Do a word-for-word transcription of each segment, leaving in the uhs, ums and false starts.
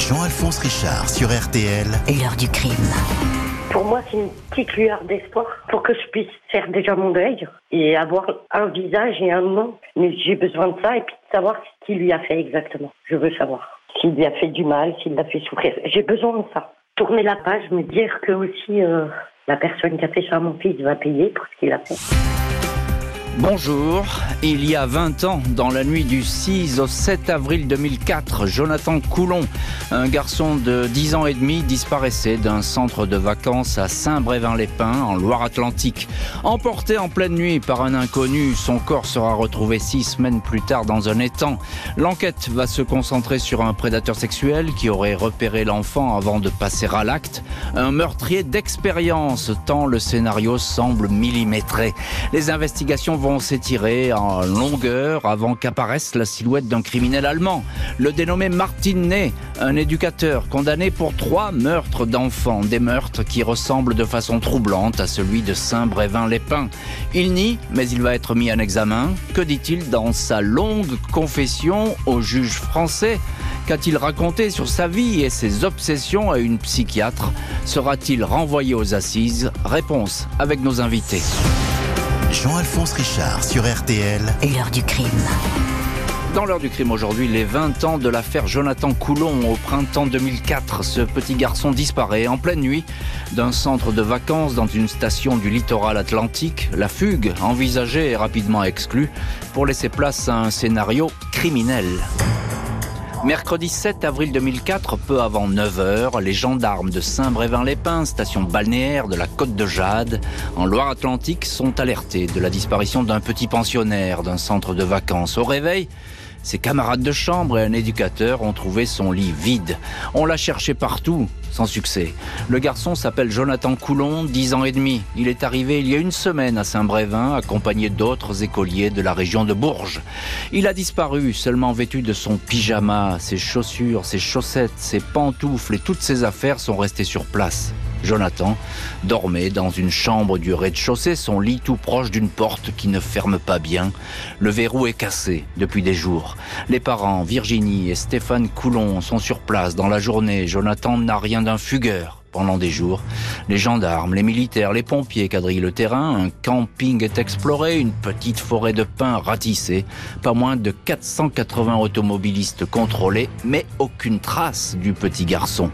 Jean-Alphonse Richard sur R T L. L'heure du crime. Pour moi, c'est une petite lueur d'espoir pour que je puisse faire déjà mon deuil et avoir un visage et un nom. Mais j'ai besoin de ça et puis de savoir ce qu'il lui a fait exactement. Je veux savoir s'il lui a fait du mal, s'il l'a fait souffrir. J'ai besoin de ça. Tourner la page, me dire que aussi euh, la personne qui a fait ça à mon fils va payer pour ce qu'il a fait. Bonjour, il y a vingt ans, dans la nuit du six au sept avril deux mille quatre, Jonathan Coulon, un garçon de dix ans et demi, disparaissait d'un centre de vacances à Saint-Brévin-les-Pins, en Loire-Atlantique. Emporté en pleine nuit par un inconnu, son corps sera retrouvé six semaines plus tard dans un étang. L'enquête va se concentrer sur un prédateur sexuel qui aurait repéré l'enfant avant de passer à l'acte. Un meurtrier d'expérience, tant le scénario semble millimétré. Les investigations vont s'étirer en longueur avant qu'apparaisse la silhouette d'un criminel allemand, le dénommé Martin Ney, un éducateur condamné pour trois meurtres d'enfants, des meurtres qui ressemblent de façon troublante à celui de Saint-Brévin-les-Pins. Il nie, mais il va être mis en examen. Que dit-il dans sa longue confession au juge français ? Qu'a-t-il raconté sur sa vie et ses obsessions à une psychiatre ? Sera-t-il renvoyé aux assises ? Réponse avec nos invités. Jean-Alphonse Richard sur R T L. L'heure du crime. Dans l'heure du crime aujourd'hui, les vingt ans de l'affaire Jonathan Coulon au printemps deux mille quatre. Ce petit garçon disparaît en pleine nuit d'un centre de vacances dans une station du littoral atlantique. La fugue envisagée est rapidement exclue pour laisser place à un scénario criminel. Mercredi sept avril deux mille quatre, peu avant neuf heures, les gendarmes de Saint-Brévin-les-Pins, station balnéaire de la Côte de Jade, en Loire-Atlantique, sont alertés de la disparition d'un petit pensionnaire d'un centre de vacances. Au réveil, ses camarades de chambre et un éducateur ont trouvé son lit vide. On l'a cherché partout, sans succès. Le garçon s'appelle Jonathan Coulon, dix ans et demi. Il est arrivé il y a une semaine à Saint-Brévin, accompagné d'autres écoliers de la région de Bourges. Il a disparu, seulement vêtu de son pyjama. Ses chaussures, ses chaussettes, ses pantoufles et toutes ses affaires sont restées sur place. Jonathan dormait dans une chambre du rez-de-chaussée, son lit tout proche d'une porte qui ne ferme pas bien. Le verrou est cassé depuis des jours. Les parents, Virginie et Stéphane Coulon, sont sur place dans la journée. Jonathan n'a rien d'un fugueur. Pendant des jours, les gendarmes, les militaires, les pompiers quadrillent le terrain. Un camping est exploré, une petite forêt de pins ratissée. Pas moins de quatre cent quatre-vingts automobilistes contrôlés, mais aucune trace du petit garçon.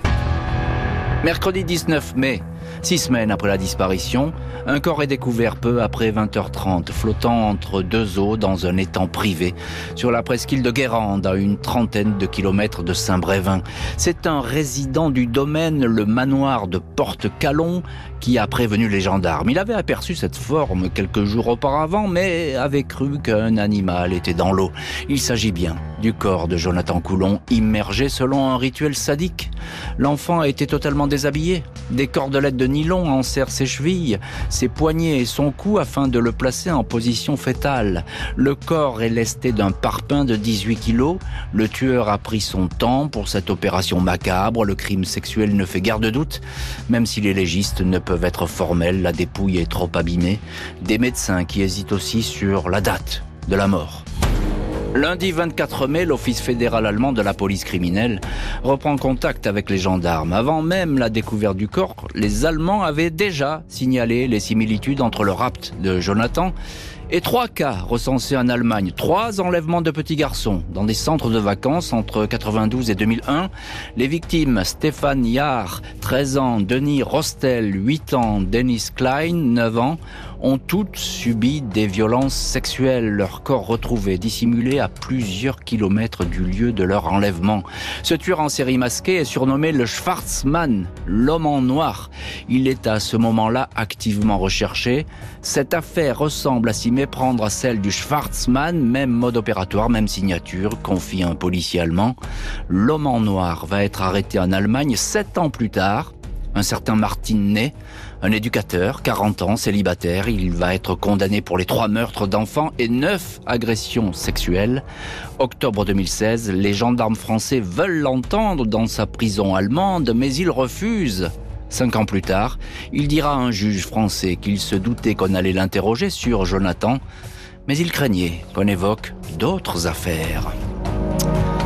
Mercredi dix-neuf mai, six semaines après la disparition, un corps est découvert peu après vingt heures trente, flottant entre deux eaux dans un étang privé, sur la presqu'île de Guérande, à une trentaine de kilomètres de Saint-Brévin. C'est un résident du domaine, le manoir de Porte-Calon, qui a prévenu les gendarmes. Il avait aperçu cette forme quelques jours auparavant, mais avait cru qu'un animal était dans l'eau. Il s'agit bien du corps de Jonathan Coulon, immergé selon un rituel sadique. L'enfant a été totalement déshabillé. Des cordelettes de nylon enserrent ses chevilles, ses poignets et son cou afin de le placer en position fétale. Le corps est lesté d'un parpaing de dix-huit kilos. Le tueur a pris son temps pour cette opération macabre. Le crime sexuel ne fait guère de doute, même si les légistes ne peuvent être formels, la dépouille est trop abîmée. Des médecins qui hésitent aussi sur la date de la mort. Lundi vingt-quatre mai, l'Office fédéral allemand de la police criminelle reprend contact avec les gendarmes. Avant même la découverte du corps, les Allemands avaient déjà signalé les similitudes entre le rapt de Jonathan et trois cas recensés en Allemagne. Trois enlèvements de petits garçons dans des centres de vacances entre quatre-vingt-douze et deux mille un. Les victimes, Stéphane Jahr, treize ans, Denis Rostel, huit ans, Dennis Klein, neuf ans, ont toutes subi des violences sexuelles. Leur corps retrouvé, dissimulé à plusieurs kilomètres du lieu de leur enlèvement. Ce tueur en série masqué est surnommé le Schwarzmann, l'homme en noir. Il est à ce moment-là activement recherché. Cette affaire ressemble à s'y méprendre à celle du Schwarzmann, même mode opératoire, même signature, confie un policier allemand. L'homme en noir va être arrêté en Allemagne sept ans plus tard. Un certain Martin Ney, un éducateur, quarante ans, célibataire, il va être condamné pour les trois meurtres d'enfants et neuf agressions sexuelles. Octobre deux mille seize, les gendarmes français veulent l'entendre dans sa prison allemande, mais il refuse. Cinq ans plus tard, il dira à un juge français qu'il se doutait qu'on allait l'interroger sur Jonathan, mais il craignait qu'on évoque d'autres affaires.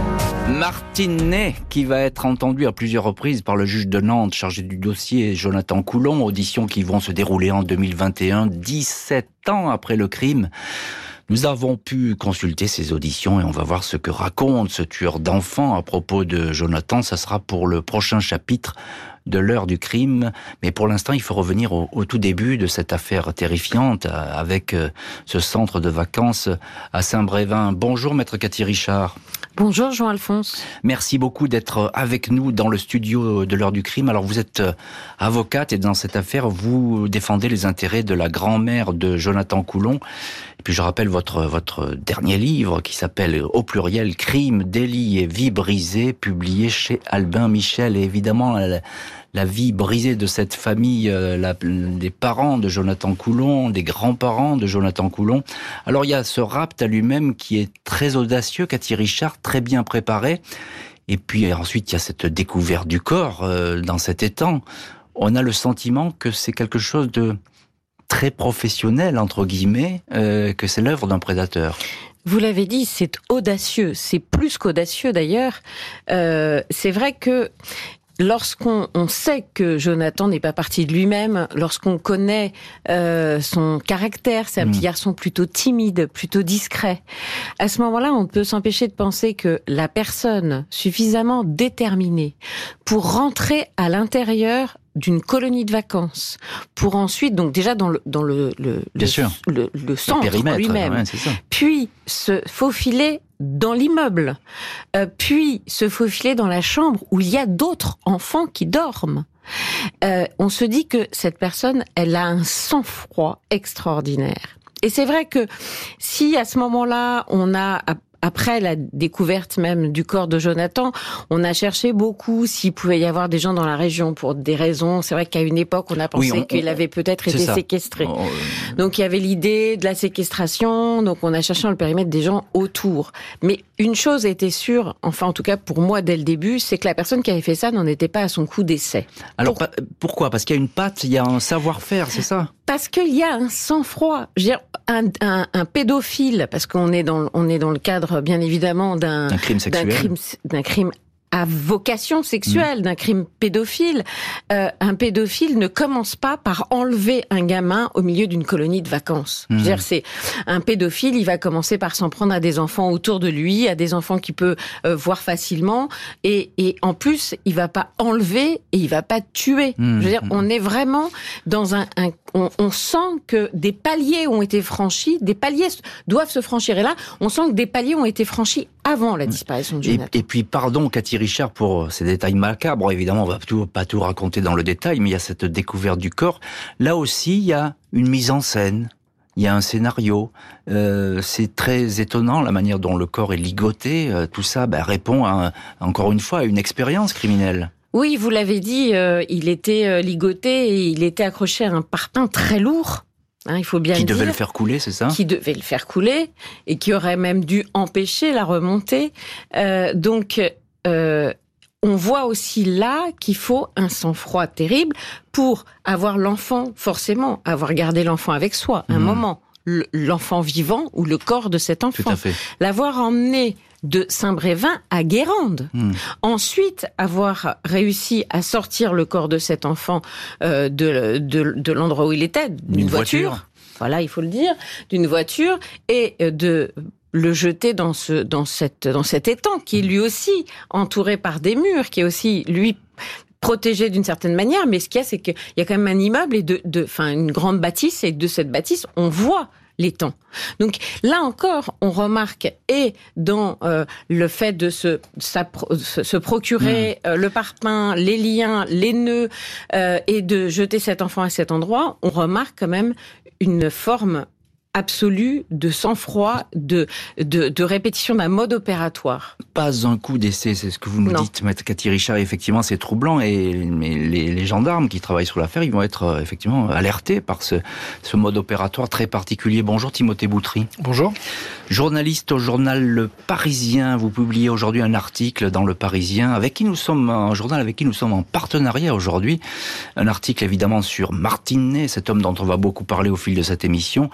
Martine Ney, qui va être entendue à plusieurs reprises par le juge de Nantes chargé du dossier Jonathan Coulon, auditions qui vont se dérouler en deux mille vingt et un, dix-sept ans après le crime. Nous avons pu consulter ces auditions et on va voir ce que raconte ce tueur d'enfants à propos de Jonathan. Ça sera pour le prochain chapitre de l'heure du crime. Mais pour l'instant, il faut revenir au, au tout début de cette affaire terrifiante avec ce centre de vacances à Saint-Brévin. Bonjour, maître Cathy Richard. Bonjour Jean-Alphonse. Merci beaucoup d'être avec nous dans le studio de l'heure du crime. Alors vous êtes avocate et dans cette affaire, vous défendez les intérêts de la grand-mère de Jonathan Coulon. Et puis je rappelle votre votre dernier livre qui s'appelle au pluriel Crime, délit et vie brisée, publié chez Albin Michel. Et évidemment, la, la vie brisée de cette famille, la, des parents de Jonathan Coulon, des grands-parents de Jonathan Coulon. Alors il y a ce rapt à lui-même qui est très audacieux, Cathy Richard, très bien préparé. Et puis ensuite il y a cette découverte du corps euh, dans cet étang. On a le sentiment que c'est quelque chose de très professionnel, entre guillemets, euh, que c'est l'œuvre d'un prédateur. Vous l'avez dit, c'est audacieux. C'est plus qu'audacieux d'ailleurs. Euh, c'est vrai que lorsqu'on on sait que Jonathan n'est pas parti de lui-même, lorsqu'on connaît euh, son caractère, c'est un mmh. petit garçon plutôt timide, plutôt discret, à ce moment-là, on ne peut s'empêcher de penser que la personne suffisamment déterminée pour rentrer à l'intérieur d'une colonie de vacances, pour ensuite, donc déjà dans le dans le le Bien le, sûr. le, le centre le périmètre, lui-même, ouais, c'est ça. Puis se faufiler dans l'immeuble, euh, puis se faufiler dans la chambre où il y a d'autres enfants qui dorment. Euh, on se dit que cette personne, elle a un sang-froid extraordinaire. Et c'est vrai que si à ce moment-là, on a après la découverte même du corps de Jonathan, on a cherché beaucoup s'il pouvait y avoir des gens dans la région pour des raisons. C'est vrai qu'à une époque, on a pensé oui, on, qu'il on, avait peut-être été ça. séquestré. Oh, euh... Donc il y avait l'idée de la séquestration, donc on a cherché dans le périmètre des gens autour. Mais une chose était sûre, enfin en tout cas pour moi dès le début, c'est que la personne qui avait fait ça n'en était pas à son coup d'essai. Alors pour... pourquoi ? Parce qu'il y a une patte, il y a un savoir-faire, c'est ça ? Parce qu'il y a un sang-froid. Je veux dire, un, un, un pédophile, parce qu'on est dans, on est dans le cadre, bien évidemment, d'un, un crime sexuel. d'un crime, d'un crime à vocation sexuelle, mmh. d'un crime pédophile. Euh, un pédophile ne commence pas par enlever un gamin au milieu d'une colonie de vacances. Mmh. Je veux dire, c'est un pédophile, il va commencer par s'en prendre à des enfants autour de lui, à des enfants qu'il peut euh, voir facilement, et, et en plus, il va pas enlever et il va pas tuer. Mmh. Je veux dire, on est vraiment dans un, un on, on sent que des paliers ont été franchis, des paliers doivent se franchir. Et là, on sent que des paliers ont été franchis avant la disparition de Jonathan. Et, et puis, pardon, Cathy Richard, pour ces détails macabres. Évidemment, on va tout, pas tout raconter dans le détail, mais il y a cette découverte du corps. Là aussi, il y a une mise en scène. Il y a un scénario. Euh, c'est très étonnant la manière dont le corps est ligoté. Euh, tout ça bah, répond, à, encore une fois, à une expérience criminelle. Oui, vous l'avez dit, euh, il était euh, ligoté et il était accroché à un parpaing très lourd. Hein, il faut bien qui le dire. devait le faire couler, c'est ça ? Qui devait le faire couler et qui aurait même dû empêcher la remontée. Euh, donc, euh, on voit aussi là qu'il faut un sang-froid terrible pour avoir l'enfant, forcément, avoir gardé l'enfant avec soi, un mmh. moment, l'enfant vivant ou le corps de cet enfant. Tout à fait. L'avoir emmené de Saint-Brévin à Guérande. Mmh. Ensuite, avoir réussi à sortir le corps de cet enfant euh, de, de, de l'endroit où il était, d'une Une voiture, voiture. Voilà, il faut le dire, d'une voiture, et de le jeter dans ce, dans cette, dans cet étang qui est lui aussi entouré par des murs, qui est aussi lui protégé d'une certaine manière. Mais ce qu'il y a, c'est qu'il y a quand même un immeuble et de, de, enfin, une grande bâtisse, et de cette bâtisse, on voit l'étang. Donc là encore, on remarque, et dans euh, le fait de se, se, se procurer mmh. euh, le parpaing, les liens, les nœuds, euh, et de jeter cet enfant à cet endroit, on remarque quand même une forme absolue de sang-froid, de, de, de répétition d'un mode opératoire. Pas un coup d'essai, c'est ce que vous nous non. dites, maître Cathy Richard. Effectivement, c'est troublant, et mais les, les gendarmes qui travaillent sur l'affaire, ils vont être euh, effectivement alertés par ce, ce mode opératoire très particulier. Bonjour Timothée Boutry. Bonjour. Journaliste au journal Le Parisien, vous publiez aujourd'hui un article dans Le Parisien, avec qui nous sommes, un journal avec qui nous sommes en partenariat aujourd'hui. Un article évidemment sur Martine Ney, cet homme dont on va beaucoup parler au fil de cette émission.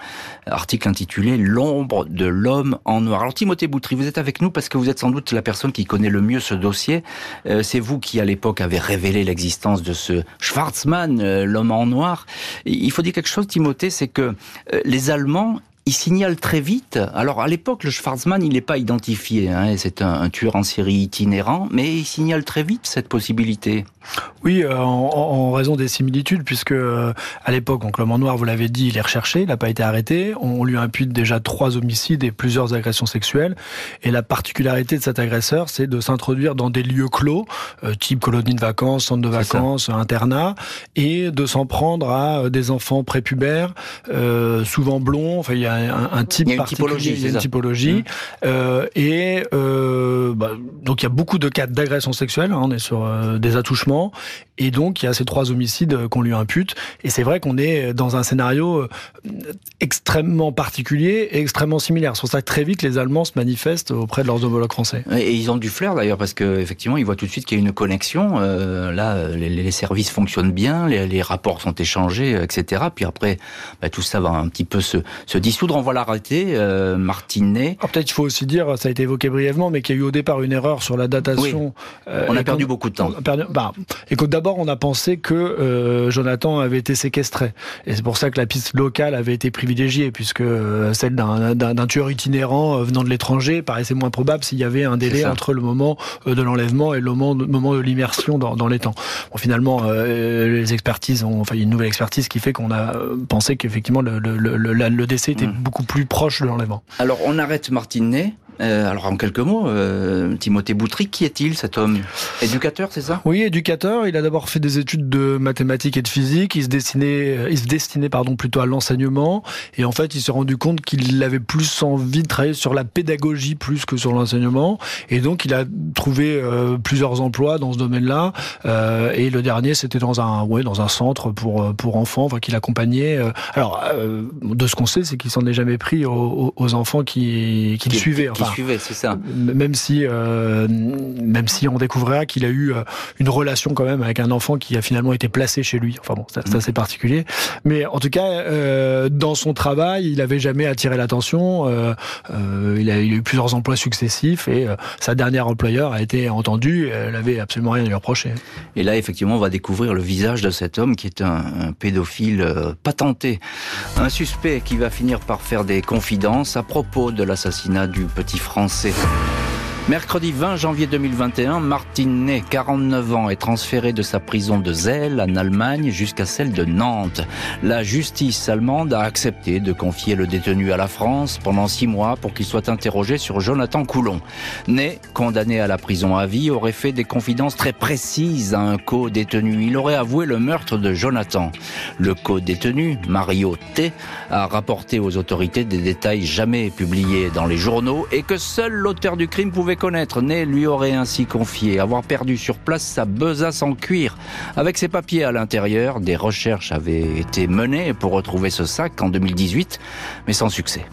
article intitulé « L'ombre de l'homme en noir ». Alors Timothée Boutry, vous êtes avec nous parce que vous êtes sans doute la personne qui connaît le mieux ce dossier. Euh, c'est vous qui, à l'époque, avez révélé l'existence de ce Schwarzmann, euh, l'homme en noir. Il faut dire quelque chose, Timothée, c'est que euh, les Allemands, il signale très vite. Alors, à l'époque, le Schwarzmann, il n'est pas identifié. Hein, c'est un, un tueur en série itinérant, mais il signale très vite cette possibilité. Oui, euh, en, en raison des similitudes, puisque euh, à l'époque, donc l'homme en noir, vous l'avez dit, il est recherché, il n'a pas été arrêté. On, on lui impute déjà trois homicides et plusieurs agressions sexuelles. Et la particularité de cet agresseur, c'est de s'introduire dans des lieux clos, euh, type colonie de vacances, centre de vacances, internat, et de s'en prendre à euh, des enfants prépubères, euh, souvent blonds. Enfin, il y a un, un type il y a une particulier, typologie, il y a une typologie. Mmh. Euh, et euh, bah, donc il y a beaucoup de cas d'agression sexuelle. Hein, on est sur euh, des attouchements. Et donc, il y a ces trois homicides qu'on lui impute. Et c'est vrai qu'on est dans un scénario extrêmement particulier et extrêmement similaire. C'est pour ça que très vite, les Allemands se manifestent auprès de leurs homologues français. Et ils ont du flair d'ailleurs, parce qu'effectivement, ils voient tout de suite qu'il y a une connexion. Euh, là, les, les services fonctionnent bien, les, les rapports sont échangés, et cetera. Puis après, bah, tout ça va un petit peu se, se dissoudre. On va l'arrêter, euh, Martinet. Alors, peut-être il faut aussi dire, ça a été évoqué brièvement, mais qu'il y a eu au départ une erreur sur la datation. Oui. Euh, on a perdu beaucoup de temps. On a perdu, bah, et que d'abord on a pensé que euh, Jonathan avait été séquestré, et c'est pour ça que la piste locale avait été privilégiée, puisque euh, celle d'un, d'un, d'un tueur itinérant euh, venant de l'étranger paraissait moins probable s'il y avait un délai entre le moment euh, de l'enlèvement et le moment de, moment de l'immersion dans, dans les temps. Bon, finalement, euh, les expertises ont, enfin, il y a une nouvelle expertise qui fait qu'on a pensé qu'effectivement le, le, le, le, le décès était mmh. beaucoup plus proche de l'enlèvement. Alors on arrête Martinet. Euh, alors en quelques mots, euh, Timothée Boutry, qui est-il cet homme ? Éducateur, c'est ça ? Oui, éducateur. Il a d'abord fait des études de mathématiques et de physique. Il se destinait, il se destinait pardon, plutôt à l'enseignement. Et en fait, il s'est rendu compte qu'il avait plus envie de travailler sur la pédagogie plus que sur l'enseignement. Et donc, il a trouvé euh, plusieurs emplois dans ce domaine-là. Euh, et le dernier, c'était dans un, ouais, dans un centre pour pour enfants, enfin, qu'il accompagnait. Alors, euh, de ce qu'on sait, c'est qu'il s'en est jamais pris aux, aux enfants qui, qui, qui le suivaient. Enfin, suivait, c'est ça. Même si, euh, même si on découvrira qu'il a eu euh, une relation quand même avec un enfant qui a finalement été placé chez lui. Enfin bon, ça, ça c'est particulier. Mais en tout cas, euh, dans son travail, il n'avait jamais attiré l'attention. Euh, euh, il, a, il a eu plusieurs emplois successifs et euh, sa dernière employeur a été entendue. Elle n'avait absolument rien à lui reprocher. Et là, effectivement, on va découvrir le visage de cet homme qui est un, un pédophile euh, patenté. Un suspect qui va finir par faire des confidences à propos de l'assassinat du petit Français. Mercredi vingt janvier deux mille vingt et un, Martinet, quarante-neuf ans, est transféré de sa prison de Zell en Allemagne jusqu'à celle de Nantes. La justice allemande a accepté de confier le détenu à la France pendant six mois pour qu'il soit interrogé sur Jonathan Coulon. Né, condamné à la prison à vie, aurait fait des confidences très précises à un co-détenu. Il aurait avoué le meurtre de Jonathan. Le co-détenu, Mario T, a rapporté aux autorités des détails jamais publiés dans les journaux et que seul l'auteur du crime pouvait connaître. Né lui aurait ainsi confié avoir perdu sur place sa besace en cuir. Avec ses papiers à l'intérieur, des recherches avaient été menées pour retrouver ce sac en deux mille dix-huit, mais sans succès.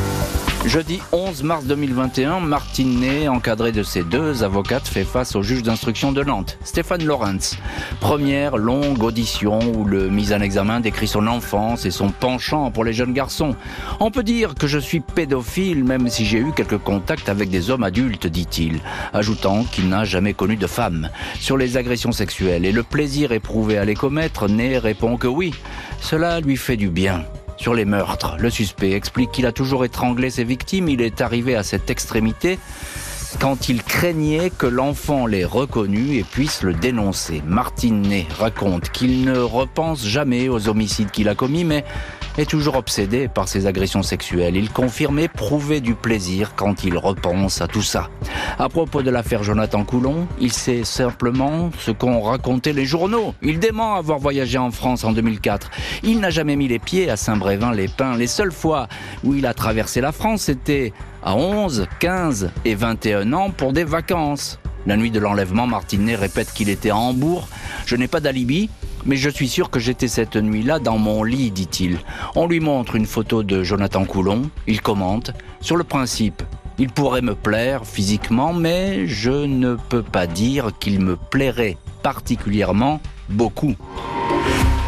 Jeudi onze mars deux mille vingt et un, Martinet, encadré de ses deux avocates, fait face au juge d'instruction de Nantes, Stéphane Lorenz. Première longue audition où le mis en examen décrit son enfance et son penchant pour les jeunes garçons. On peut dire que je suis pédophile même si j'ai eu quelques contacts avec des hommes adultes, dit-il, ajoutant qu'il n'a jamais connu de femme. Sur les agressions sexuelles et le plaisir éprouvé à les commettre, Né répond que oui, cela lui fait du bien. Sur les meurtres, le suspect explique qu'il a toujours étranglé ses victimes. Il est arrivé à cette extrémité quand il craignait que l'enfant l'ait reconnu et puisse le dénoncer. Martinet raconte qu'il ne repense jamais aux homicides qu'il a commis, mais est toujours obsédé par ses agressions sexuelles. Il confirme éprouver du plaisir quand il repense à tout ça. À propos de l'affaire Jonathan Coulon, il sait simplement ce qu'ont raconté les journaux. Il dément avoir voyagé en France en deux mille quatre. Il n'a jamais mis les pieds à Saint-Brévin-les-Pins. Les seules fois où il a traversé la France, c'était à onze, quinze et vingt et un ans pour des vacances. La nuit de l'enlèvement, Martinet répète qu'il était à Hambourg. Je n'ai pas d'alibi, mais je suis sûr que j'étais cette nuit-là dans mon lit, dit-il. On lui montre une photo de Jonathan Coulon. Il commente. Sur le principe, il pourrait me plaire physiquement, mais je ne peux pas dire qu'il me plairait particulièrement beaucoup.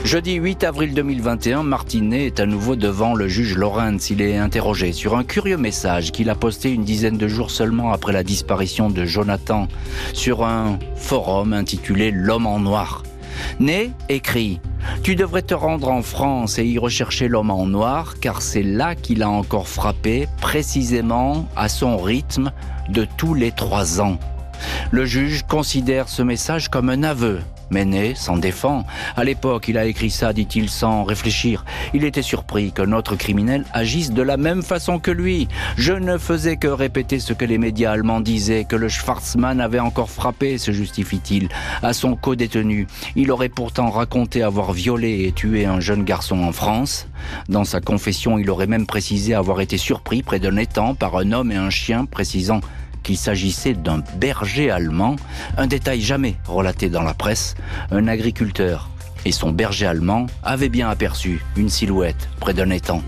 Jeudi huit avril deux mille vingt et un, Martinet est à nouveau devant le juge Lorenz. Il est interrogé sur un curieux message qu'il a posté une dizaine de jours seulement après la disparition de Jonathan sur un forum intitulé « L'homme en noir ». Né écrit « Tu devrais te rendre en France et y rechercher l'homme en noir, car c'est là qu'il a encore frappé, précisément à son rythme de tous les trois ans. » Le juge considère ce message comme un aveu. Mais Né s'en défend. À l'époque, il a écrit ça, dit-il, sans réfléchir. Il était surpris qu'un autre criminel agisse de la même façon que lui. Je ne faisais que répéter ce que les médias allemands disaient, que le Schwarzmann avait encore frappé, se justifie-t-il, à son co-détenu. Il aurait pourtant raconté avoir violé et tué un jeune garçon en France. Dans sa confession, il aurait même précisé avoir été surpris près d'un étang par un homme et un chien, précisant qu'il s'agissait d'un berger allemand, un détail jamais relaté dans la presse. Un agriculteur et son berger allemand avaient bien aperçu une silhouette près d'un étang.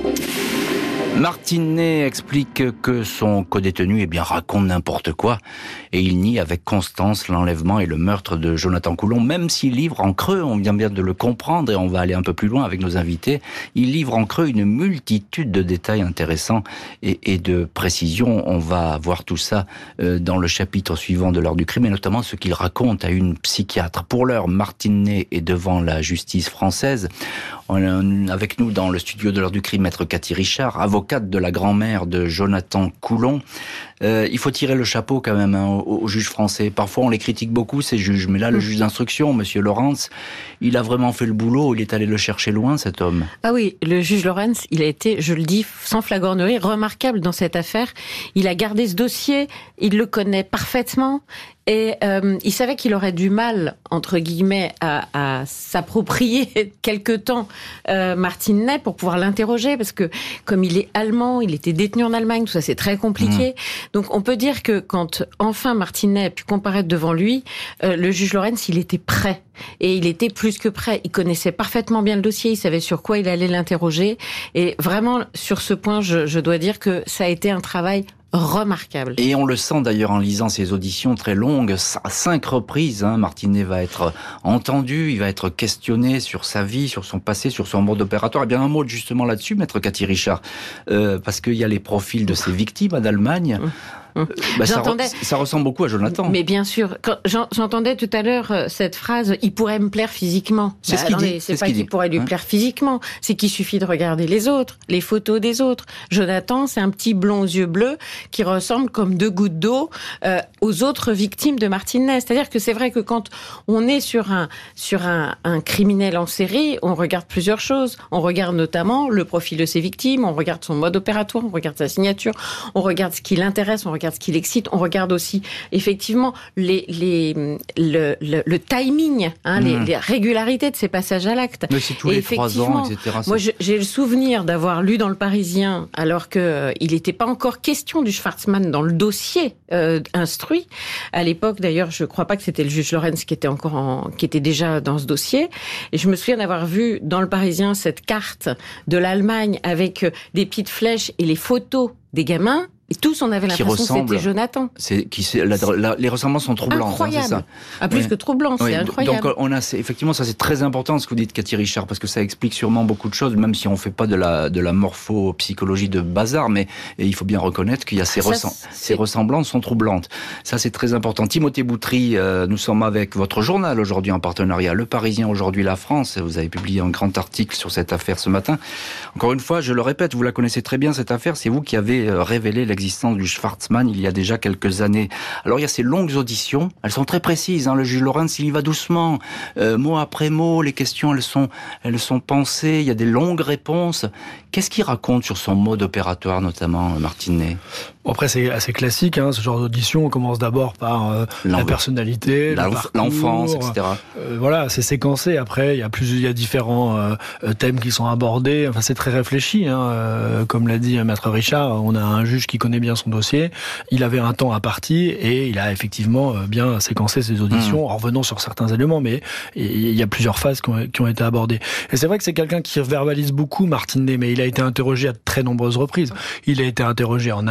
Martinet explique que son codétenu eh bien, raconte n'importe quoi et il nie avec constance l'enlèvement et le meurtre de Jonathan Coulon, même s'il livre en creux, on vient bien de le comprendre et on va aller un peu plus loin avec nos invités, il livre en creux une multitude de détails intéressants et, et de précisions. On va voir tout ça euh, dans le chapitre suivant de l'heure du crime et notamment ce qu'il raconte à une psychiatre. Pour l'heure, Martinet est devant la justice française. On a avec nous dans le studio de l'heure du crime, maître Cathy Richard, avocate de la grand-mère de Jonathan Coulon. Euh, il faut tirer le chapeau quand même hein, aux, aux juges français. Parfois on les critique beaucoup ces juges, mais là le juge d'instruction, monsieur Lorenz, il a vraiment fait le boulot, il est allé le chercher loin cet homme. Ah oui, le juge Lorenz, il a été, je le dis sans flagornerie, remarquable dans cette affaire. Il a gardé ce dossier, il le connaît parfaitement. Et euh, il savait qu'il aurait du mal, entre guillemets, à, à s'approprier quelque temps euh, Martinet pour pouvoir l'interroger, parce que comme il est allemand, il était détenu en Allemagne, tout ça c'est très compliqué. Mmh. Donc on peut dire que quand enfin Martinet a pu comparaître devant lui, euh, le juge Lorenz, il était prêt. Et il était plus que prêt. Il connaissait parfaitement bien le dossier, il savait sur quoi il allait l'interroger. Et vraiment, sur ce point, je, je dois dire que ça a été un travail remarquable. Et on le sent d'ailleurs en lisant ces auditions très longues, à cinq reprises, hein, Martinet va être entendu, il va être questionné sur sa vie, sur son passé, sur son mode opératoire. Et bien un mot justement là-dessus, maître Cathy Richard, euh, parce qu'il y a les profils de ces victimes en Allemagne. Mmh. Euh, bah ça, re, ça ressemble beaucoup à Jonathan. Mais bien sûr, quand j'entendais tout à l'heure cette phrase, il pourrait me plaire physiquement. C'est bah, ce qu'il dit. C'est pas qu'il pourrait lui hein plaire physiquement, c'est qu'il suffit de regarder les autres, les photos des autres. Jonathan, c'est un petit blond aux yeux bleus qui ressemble comme deux gouttes d'eau euh, aux autres victimes de Martinet. C'est-à-dire que c'est vrai que quand on est sur un sur un, un criminel en série, on regarde plusieurs choses. On regarde notamment le profil de ses victimes, on regarde son mode opératoire, on regarde sa signature, on regarde ce qui l'intéresse, on regarde ce qui l'excite. On regarde aussi effectivement les, les, le, le, le timing, hein, mmh. les, les régularités de ses passages à l'acte. Mais c'est tous et les trois ans, et cetera. Moi, je, j'ai le souvenir d'avoir lu dans Le Parisien, alors que euh, il n'était pas encore question du Schwarzmann dans le dossier euh, instruit. À l'époque, d'ailleurs, je ne crois pas que c'était le juge Lorenz qui était encore en, qui était déjà dans ce dossier. Et je me souviens d'avoir vu dans Le Parisien cette carte de l'Allemagne avec des petites flèches et les photos des gamins. Et tous, on avait l'impression que c'était Jonathan. C'est, qui, c'est, la, la, les ressemblances sont troublantes. Incroyable. Hein, c'est ça. Ah, plus oui. que troublant, oui. c'est incroyable. Donc, on a, c'est, effectivement, ça c'est très important ce que vous dites, Cathy Richard, parce que ça explique sûrement beaucoup de choses, même si on fait pas de la, de la morphopsychologie de bazar, mais et il faut bien reconnaître qu'il y a ces, ça, ressem- ces ressemblances sont troublantes. Ça, c'est très important. Timothée Boutry, euh, nous sommes avec votre journal aujourd'hui en partenariat. Le Parisien, aujourd'hui La France. Vous avez publié un grand article sur cette affaire ce matin. Encore une fois, je le répète, vous la connaissez très bien, cette affaire. C'est vous qui avez révélé l'existence du Schwarzmann il y a déjà quelques années. Alors il y a ces longues auditions, elles sont très précises, hein, le juge Lorenz il y va doucement, euh, mot après mot, les questions elles sont, elles sont pensées, il y a des longues réponses. Qu'est-ce qu'il raconte sur son mode opératoire notamment, Martinet ? Bon, après c'est assez classique, hein, ce genre d'audition, on commence d'abord par euh, la personnalité, la, le parcours, l'enfance, et cetera. Euh, voilà, c'est séquencé, après il y a plus, il y a différents euh, thèmes qui sont abordés, enfin c'est très réfléchi, hein, euh, comme l'a dit maître Richard, on a un juge qui connaît bien son dossier. Il avait un temps imparti et il a effectivement bien séquencé ses auditions mmh. en revenant sur certains éléments, mais il y a plusieurs phases qui ont, qui ont été abordées. Et c'est vrai que c'est quelqu'un qui verbalise beaucoup, Martinet, mais il a été interrogé à très nombreuses reprises. Il a été interrogé en Allemagne, oui,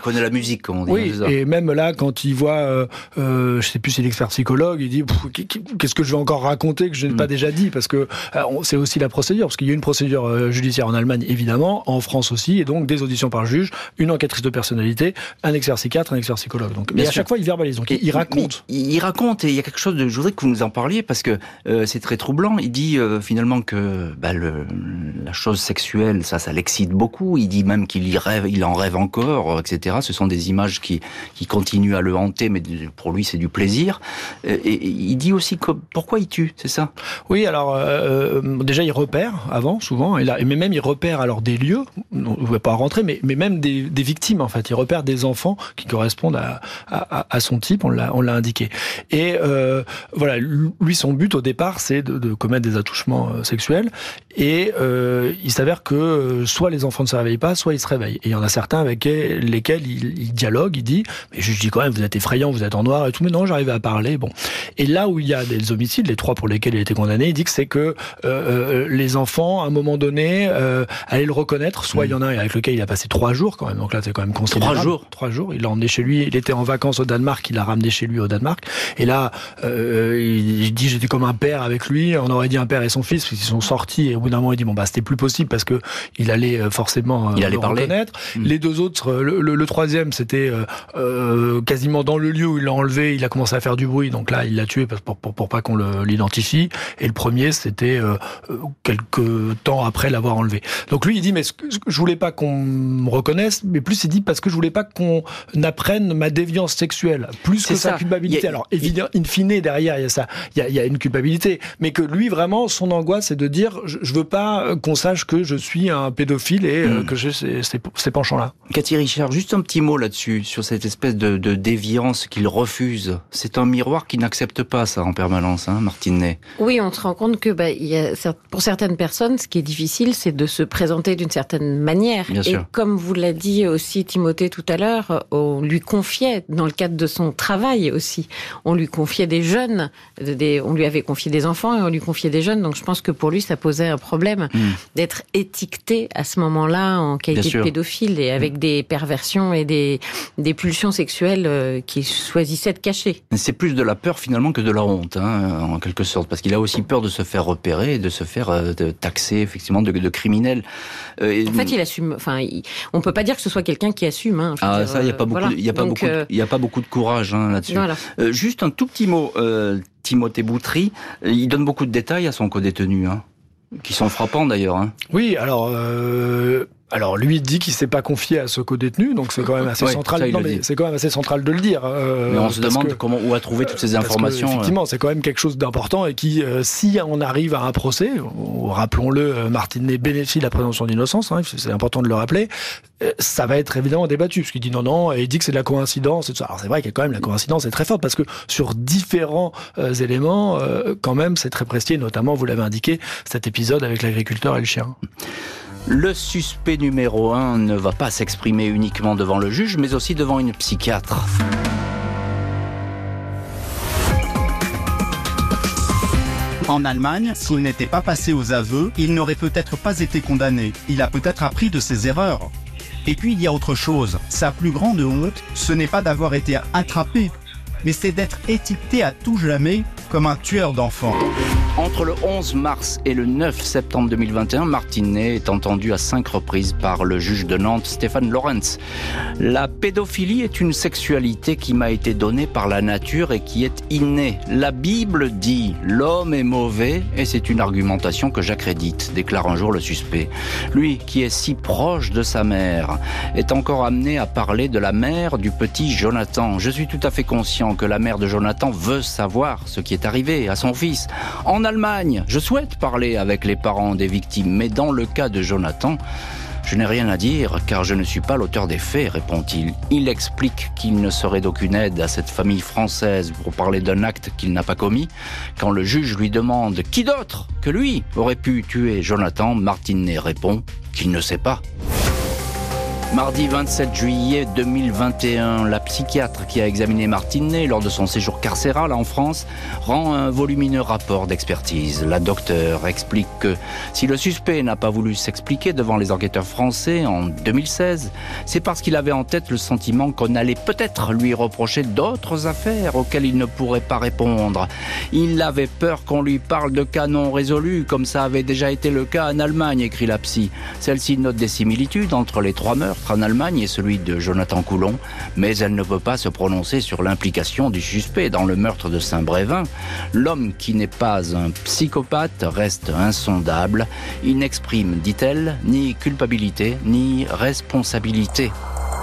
connaît la musique, comme on dit. Oui, et même là, quand il voit, euh, euh, je sais plus si l'expert psychologue, il dit qu'est-ce que je vais encore raconter que je n'ai mmh. pas déjà dit, parce que euh, c'est aussi la procédure, parce qu'il y a une procédure euh, judiciaire en Allemagne, évidemment, en France aussi, et donc des auditions par juge, une enquêtrice de personnalité, un expert psychiatre, un expert psychologue. Donc, et à chaque fois, il verbalise, donc et, il, il raconte. Il, il raconte, et il y a quelque chose de, je voudrais que vous nous en parliez, parce que euh, c'est très troublant. Il dit euh, finalement que bah, le, la chose sexuelle, ça, ça l'excite beaucoup. Il dit même qu'il y rêve, il en rêve encore, et cetera. Ce sont des images qui, qui continuent à le hanter, mais pour lui, c'est du plaisir. Et, et il dit aussi que, pourquoi il tue, c'est ça? Oui, alors euh, déjà, il repère avant, souvent, et là, mais même il repère alors des lieux, on ne va pas rentrer, mais, mais même des, des victimes, en fait. Il repère des enfants qui correspondent à, à, à son type, on l'a, on l'a indiqué. Et euh, voilà, lui, son but au départ, c'est de, de commettre des attouchements euh, sexuels. Et euh, il s'avère que euh, soit les enfants ne se réveillent pas, soit ils se réveillent. Et il y en a certains avec lesquels il, il dialogue, il dit, mais je dis quand même, vous êtes effrayant, vous êtes en noir et tout, mais non, j'arrive à parler. Bon. Et là où il y a des homicides, les trois pour lesquels il a été condamné, il dit que c'est que euh, les enfants, à un moment donné, euh, allaient le reconnaître. Soit mmh. il y en a un avec lequel il a passé trois jours quand même, donc là c'est quand même considérable. Trois jours. Trois jours. Il l'a emmené chez lui. Il était en vacances au Danemark. Il l'a ramené chez lui au Danemark. Et là, euh, il dit j'étais comme un père avec lui. On aurait dit un père et son fils, parce qu'ils sont sortis. Et au bout d'un moment, il dit bon bah c'était plus possible parce que il allait forcément il allait le parler. reconnaître. Mmh. Les deux autres, le, le, le troisième, c'était euh, euh, quasiment dans le lieu où il l'a enlevé. Il a commencé à faire du bruit. Donc là, il l'a tué pour, pour, pour pas qu'on le, l'identifie. Et le premier, c'était euh, quelques temps après l'avoir enlevé. Donc lui, il dit mais ce que, je voulais pas qu'on me reconnaisse, mais plus il dit parce que je voulais pas qu'on apprenne ma déviance sexuelle, plus c'est que ça. Sa culpabilité. A, Alors évidemment, in fine, derrière, il y a ça, il y a, il y a une culpabilité, mais que lui vraiment, son angoisse, c'est de dire, je, je veux pas qu'on sache que je suis un pédophile et mmh. euh, que j'ai ces, ces, ces penchants-là. Cathy Richard, juste un petit mot là-dessus, sur cette espèce de, de déviance qu'il refuse. C'est un miroir qui n'accepte pas ça en permanence, hein, Martine Ney. Oui, on se rend compte que bah, il y a, pour certaines personnes, ce qui est difficile, c'est de se présenter d'une certaine manière. Bien et sûr. Comme vous l'a dit aussi Timothée tout à l'heure, on lui confiait, dans le cadre de son travail aussi, on lui confiait des jeunes, des, on lui avait confié des enfants et on lui confiait des jeunes, donc je pense que pour lui ça posait un problème mmh. d'être étiqueté à ce moment-là en qualité de pédophile et avec mmh. des perversions et des, des pulsions sexuelles qu'il choisissait de cacher. C'est plus de la peur finalement que de la honte, hein, en quelque sorte, parce qu'il a aussi peur de se faire repérer et de se faire euh, de taxer effectivement de, de criminel. Euh, en fait, il assume. Enfin, il, on peut pas dire que ce soit quelqu'un qui assume. Hein, ah, dire, ça, il y a pas beaucoup, il voilà. y a pas Donc, beaucoup, il euh... y a pas beaucoup de courage hein, là-dessus. Voilà. Euh, juste un tout petit mot, euh, Timothée Boutry, il donne beaucoup de détails à son co-détenu, hein, qui sont frappants d'ailleurs. Hein. Oui, alors. Euh... Alors lui dit qu'il s'est pas confié à ce co-détenu, donc c'est quand même assez ouais, central. Ça, non mais c'est quand même assez central de le dire. Euh, mais on se demande que, comment où a trouvé toutes ces informations. Que, effectivement, euh... c'est quand même quelque chose d'important et qui, euh, si on arrive à un procès, rappelons-le, Martine Ney bénéficie de la présomption d'innocence, hein, c'est important de le rappeler. Ça va être évidemment débattu, parce qu'il dit non, non, et il dit que c'est de la coïncidence. Et tout ça. Alors c'est vrai qu'il y a quand même la coïncidence est très forte, parce que sur différents euh, éléments, euh, quand même, c'est très précis, notamment, vous l'avez indiqué, cet épisode avec l'agriculteur et le chien. Le suspect numéro un ne va pas s'exprimer uniquement devant le juge, mais aussi devant une psychiatre. En Allemagne, s'il n'était pas passé aux aveux, il n'aurait peut-être pas été condamné. Il a peut-être appris de ses erreurs. Et puis il y a autre chose. Sa plus grande honte, ce n'est pas d'avoir été attrapé, mais c'est d'être étiqueté à tout jamais comme un tueur d'enfants. Entre le onze mars et le neuf septembre deux mille vingt et un, Martine Ney est entendue à cinq reprises par le juge de Nantes, Stéphane Lorenz. La pédophilie est une sexualité qui m'a été donnée par la nature et qui est innée. La Bible dit « l'homme est mauvais » et c'est une argumentation que j'accrédite, déclare un jour le suspect. Lui, qui est si proche de sa mère, est encore amené à parler de la mère du petit Jonathan. Je suis tout à fait conscient que la mère de Jonathan veut savoir ce qui est arrivé à son fils. En Allemagne, je souhaite parler avec les parents des victimes, mais dans le cas de Jonathan, je n'ai rien à dire car je ne suis pas l'auteur des faits, répond-il. Il explique qu'il ne serait d'aucune aide à cette famille française pour parler d'un acte qu'il n'a pas commis. Quand le juge lui demande qui d'autre que lui aurait pu tuer Jonathan, Martine Ney répond qu'il ne sait pas. Mardi vingt-sept juillet deux mille vingt et un, la psychiatre qui a examiné Martinet lors de son séjour carcéral en France rend un volumineux rapport d'expertise. La docteure explique que si le suspect n'a pas voulu s'expliquer devant les enquêteurs français en deux mille seize, c'est parce qu'il avait en tête le sentiment qu'on allait peut-être lui reprocher d'autres affaires auxquelles il ne pourrait pas répondre. Il avait peur qu'on lui parle de cas non résolus, comme ça avait déjà été le cas en Allemagne, écrit la psy. Celle-ci note des similitudes entre les trois meurtres en Allemagne et celui de Jonathan Coulon, mais elle ne peut pas se prononcer sur l'implication du suspect dans le meurtre de Saint-Brévin. L'homme qui n'est pas un psychopathe reste insondable. Il n'exprime, dit-elle, ni culpabilité, ni responsabilité.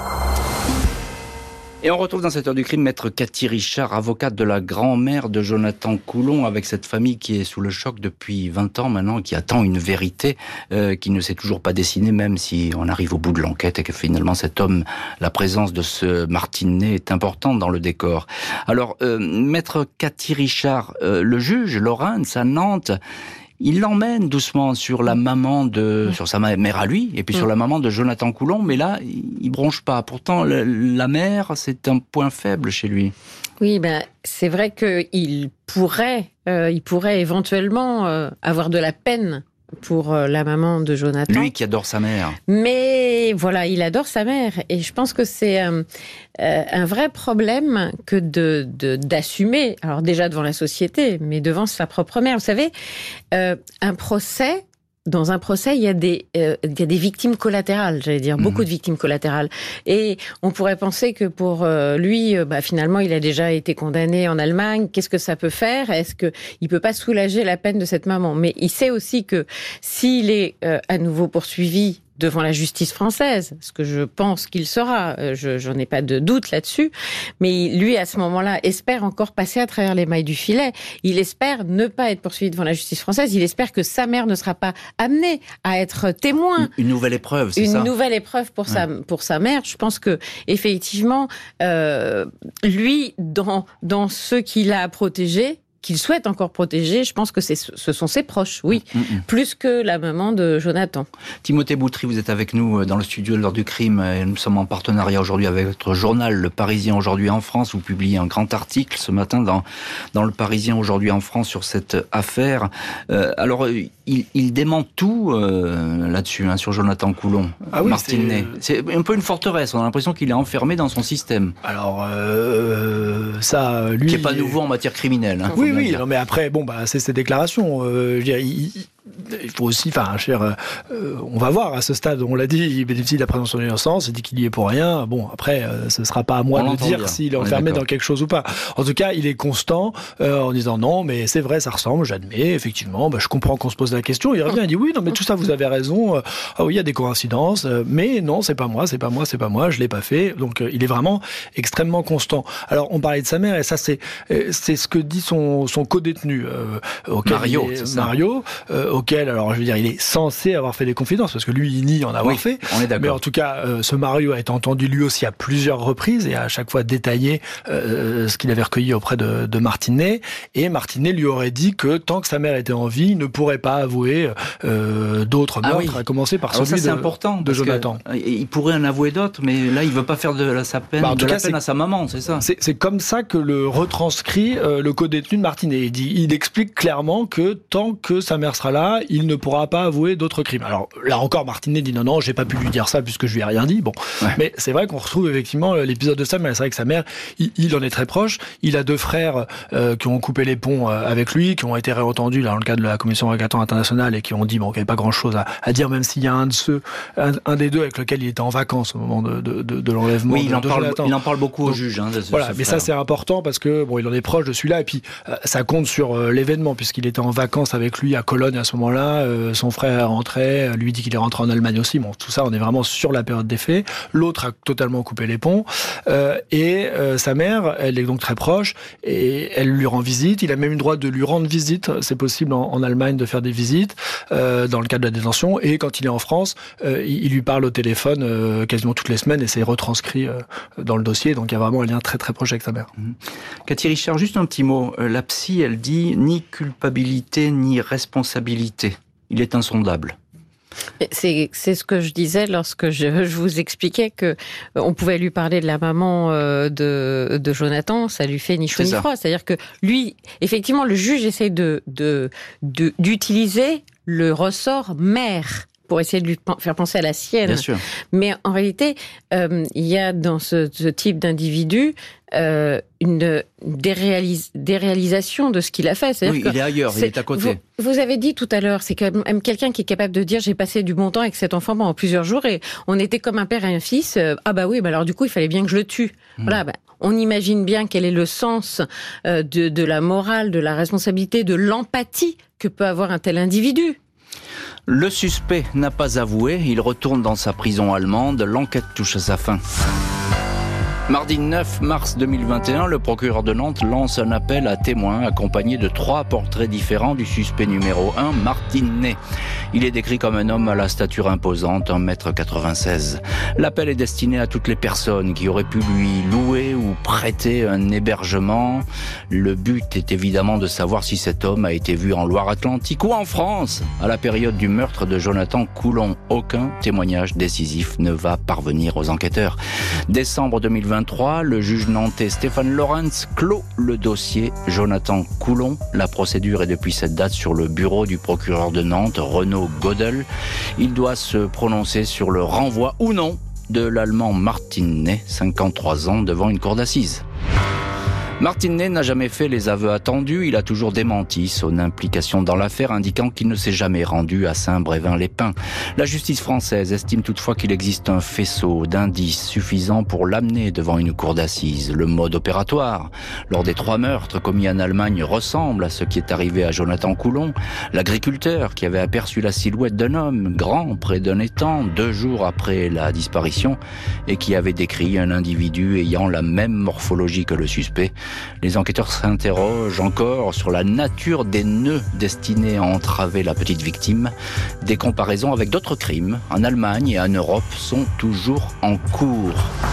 Et on retrouve dans cette heure du crime maître Cathy Richard, avocate de la grand-mère de Jonathan Coulon, avec cette famille qui est sous le choc depuis vingt ans maintenant, qui attend une vérité euh, qui ne s'est toujours pas dessinée, même si on arrive au bout de l'enquête et que finalement cet homme, la présence de ce Martinet est importante dans le décor. Alors, euh, maître Cathy Richard, euh, le juge Laurens à Nantes, il l'emmène doucement sur la maman de, sur sa mère à lui, et puis sur la maman de Jonathan Coulon, mais là, il bronche pas. Pourtant, la mère, c'est un point faible chez lui. Oui, ben, c'est vrai qu'il pourrait, euh, il pourrait éventuellement euh, avoir de la peine pour euh, la maman de Jonathan. Lui qui adore sa mère. Mais voilà, il adore sa mère. Et je pense que c'est euh, euh, un vrai problème que de, de, d'assumer, alors déjà devant la société, mais devant sa propre mère. Vous savez, euh, un procès... Dans un procès, il y a des, euh, il y a des victimes collatérales, j'allais dire, mmh. beaucoup de victimes collatérales. Et on pourrait penser que pour euh, lui, euh, bah, finalement, il a déjà été condamné en Allemagne. Qu'est-ce que ça peut faire ? Est-ce que il peut pas soulager la peine de cette maman ? Mais il sait aussi que s'il est euh, à nouveau poursuivi devant la justice française, ce que je pense qu'il sera, je, j'en ai pas de doute là-dessus, mais lui, à ce moment-là, espère encore passer à travers les mailles du filet. Il espère ne pas être poursuivi devant la justice française, il espère que sa mère ne sera pas amenée à être témoin. Une nouvelle épreuve, c'est Une ça ? Une nouvelle épreuve pour, ouais. sa, pour sa mère. Je pense que, effectivement, euh, lui, dans, dans ceux qu'il a protégés, qu'il souhaite encore protéger, je pense que c'est, ce sont ses proches, oui, mmh, mmh. plus que la maman de Jonathan. Timothée Boutry, vous êtes avec nous dans le studio de l'heure du crime, et nous sommes en partenariat aujourd'hui avec votre journal Le Parisien aujourd'hui en France. Vous publiez un grand article ce matin dans, dans Le Parisien aujourd'hui en France sur cette affaire. Euh, alors, il, il dément tout euh, là-dessus, hein, sur Jonathan Coulon, ah oui, Martinet. C'est... c'est un peu une forteresse, on a l'impression qu'il est enfermé dans son système. Alors, euh, ça, lui... Qui n'est pas nouveau en matière criminelle. Hein, oui, oui, non, mais après, bon, bah, c'est ses déclarations. Euh, je veux dire, il, il faut aussi, enfin, cher, euh, on va voir à ce stade. On l'a dit, il bénéficie de la présomption d'innocence. Il dit qu'il y est pour rien. Bon, après, euh, ce sera pas à moi on de dire bien. S'il est enfermé est dans quelque chose ou pas. En tout cas, il est constant euh, en disant non, mais c'est vrai, ça ressemble. J'admets, effectivement. Bah, je comprends qu'on se pose la question. Il revient, il dit oui, non, mais tout ça, vous avez raison. Euh, ah oui, il y a des coïncidences, euh, mais non, c'est pas moi, c'est pas moi, c'est pas moi. Je l'ai pas fait. Donc, euh, il est vraiment extrêmement constant. Alors, on parlait de sa mère, et ça, c'est euh, c'est ce que dit son son co-détenu euh, auquel Mario, il est, c'est ça. Mario, euh, auquel, alors je veux dire, il est censé avoir fait des confidences parce que lui, il nie en avoir oui, fait. On est d'accord. Mais en tout cas, euh, ce Mario a été entendu lui aussi à plusieurs reprises et a à chaque fois détaillé euh, ce qu'il avait recueilli auprès de, de Martinet. Et Martinet lui aurait dit que tant que sa mère était en vie, il ne pourrait pas avouer euh, d'autres meurtres, ah oui. à commencer par alors celui ça, de, important, de Jonathan. Il pourrait en avouer d'autres, mais là, il veut pas faire de la, sa peine, bah, de cas, la peine à sa maman, c'est ça. C'est, c'est comme ça que le retranscrit euh, le co-détenu de Martinet. Il dit, il explique clairement que tant que sa mère sera là, il ne pourra pas avouer d'autres crimes. Alors là encore, Martinet dit non, non, j'ai pas pu lui dire ça puisque je lui ai rien dit. Bon, ouais. Mais c'est vrai qu'on retrouve effectivement l'épisode de sa mère. C'est vrai que sa mère, il, il en est très proche. Il a deux frères euh, qui ont coupé les ponts euh, avec lui, qui ont été réentendus là, dans le cadre de la commission enquêteur internationale et qui ont dit bon, qu'il n'y avait pas grand-chose à, à dire, même s'il y a un de ceux, un, un des deux avec lequel il était en vacances au moment de, de, de, de l'enlèvement. Oui, il, de, en de parle, Jonathan. il en parle beaucoup Donc, au juge. Hein, de ce, voilà, ce mais frère. ça c'est important parce que bon, il en est proche de celui-là et puis euh, ça compte sur euh, l'événement puisqu'il était en vacances avec lui à Cologne à ce moment-là. Euh, son frère est rentré, lui dit qu'il est rentré en Allemagne aussi. Bon, tout ça, on est vraiment sur la période des faits. L'autre a totalement coupé les ponts euh, et euh, sa mère, elle est donc très proche et elle lui rend visite. Il a même eu le droit de lui rendre visite. C'est possible en, en Allemagne de faire des visites euh, dans le cadre de la détention. Et quand il est en France, euh, il, il lui parle au téléphone euh, quasiment toutes les semaines et c'est retranscrit euh, dans le dossier. Donc il y a vraiment un lien très très proche avec sa mère. Mmh. Cathy Richard, juste un petit mot. La psy, elle dit ni culpabilité ni responsabilité. Il est insondable. C'est, c'est ce que je disais lorsque je, je vous expliquais que on pouvait lui parler de la maman euh, de, de Jonathan, ça lui fait ni chaud ni froid. C'est-à-dire que lui, effectivement, le juge essaie de, de, de d'utiliser le ressort mère pour essayer de lui faire penser à la sienne. Bien sûr. Mais en réalité, euh, il y a dans ce, ce type d'individu euh, une déréalis- déréalisation de ce qu'il a fait. C'est-à-dire oui, que il est ailleurs, il est à côté. Vous, vous avez dit tout à l'heure, c'est quand même quelqu'un qui est capable de dire j'ai passé du bon temps avec cet enfant pendant plusieurs jours et on était comme un père et un fils. Euh, ah bah oui, bah alors du coup il fallait bien que je le tue. Mmh. Voilà. Bah, on imagine bien quel est le sens euh, de, de la morale, de la responsabilité, de l'empathie que peut avoir un tel individu. Le suspect n'a pas avoué, il retourne dans sa prison allemande, l'enquête touche à sa fin. Mardi neuf mars deux mille vingt et un, le procureur de Nantes lance un appel à témoins accompagné de trois portraits différents du suspect numéro un, Martin Ney. Il est décrit comme un homme à la stature imposante, un mètre quatre-vingt-seize. L'appel est destiné à toutes les personnes qui auraient pu lui louer ou prêter un hébergement. Le but est évidemment de savoir si cet homme a été vu en Loire-Atlantique ou en France à la période du meurtre de Jonathan Coulon. Aucun témoignage décisif ne va parvenir aux enquêteurs. Décembre deux mille vingt-trois, le juge nantais Stéphane Lorentz clôt le dossier Jonathan Coulon. La procédure est depuis cette date sur le bureau du procureur de Nantes, Renaud Godel. Il doit se prononcer sur le renvoi ou non de l'Allemand Martin Ney, cinquante-trois ans, devant une cour d'assises. Martin Ney n'a jamais fait les aveux attendus, il a toujours démenti son implication dans l'affaire, indiquant qu'il ne s'est jamais rendu à Saint-Brévin-les-Pins. La justice française estime toutefois qu'il existe un faisceau d'indices suffisants pour l'amener devant une cour d'assises. Le mode opératoire lors des trois meurtres commis en Allemagne ressemble à ce qui est arrivé à Jonathan Coulon. L'agriculteur qui avait aperçu la silhouette d'un homme grand près d'un étang deux jours après la disparition et qui avait décrit un individu ayant la même morphologie que le suspect. Les enquêteurs s'interrogent encore sur la nature des nœuds destinés à entraver la petite victime. Des comparaisons avec d'autres crimes en Allemagne et en Europe sont toujours en cours.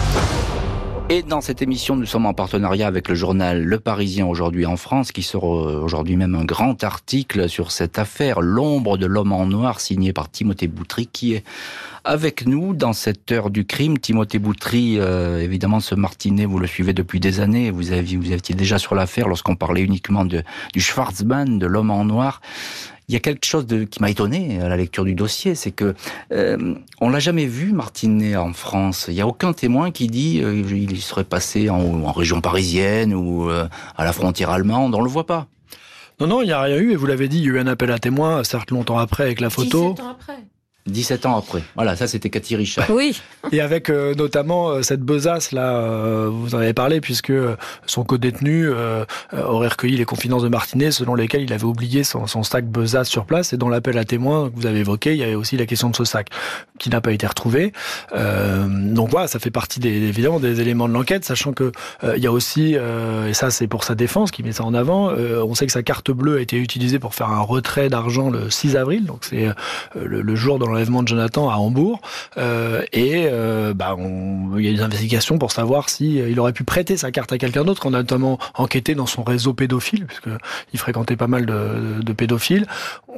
Et dans cette émission, nous sommes en partenariat avec le journal Le Parisien aujourd'hui en France, qui sort aujourd'hui même un grand article sur cette affaire, L'ombre de l'homme en noir, signé par Timothée Boutry, qui est avec nous dans cette heure du crime. Timothée Boutry, euh, évidemment, ce Martin Ney, vous le suivez depuis des années. Vous aviez, vous étiez déjà sur l'affaire lorsqu'on parlait uniquement de, du Schwarzmann, de l'homme en noir. Il y a quelque chose de, qui m'a étonné à la lecture du dossier, c'est que euh, on l'a jamais vu Martin Ney en France. Il y a aucun témoin qui dit euh, il serait passé en, en région parisienne ou euh, à la frontière allemande. On le voit pas. Non, non, il n'y a rien eu. Et vous l'avez dit, il y a eu un appel à témoins, certes longtemps après avec la photo. dix-sept ans après. dix-sept ans après. Voilà, ça c'était Cathy Richard. Oui. Et avec euh, notamment euh, cette besace là, euh, vous en avez parlé, puisque euh, son co-détenu euh, aurait recueilli les confidences de Martin Ney selon lesquelles il avait oublié son, son sac besace sur place. Et dans l'appel à témoins que vous avez évoqué, il y avait aussi la question de ce sac qui n'a pas été retrouvé. Euh, donc voilà, ça fait partie des, évidemment des éléments de l'enquête, sachant que euh, il y a aussi, euh, et ça c'est pour sa défense qui met ça en avant, euh, on sait que sa carte bleue a été utilisée pour faire un retrait d'argent le six avril, donc c'est euh, le, le jour dans l'enlèvement de Jonathan à Hambourg, euh, et euh, bah, on, il y a des investigations pour savoir si euh, il aurait pu prêter sa carte à quelqu'un d'autre. On a notamment enquêté dans son réseau pédophile, puisque il fréquentait pas mal de, de pédophiles.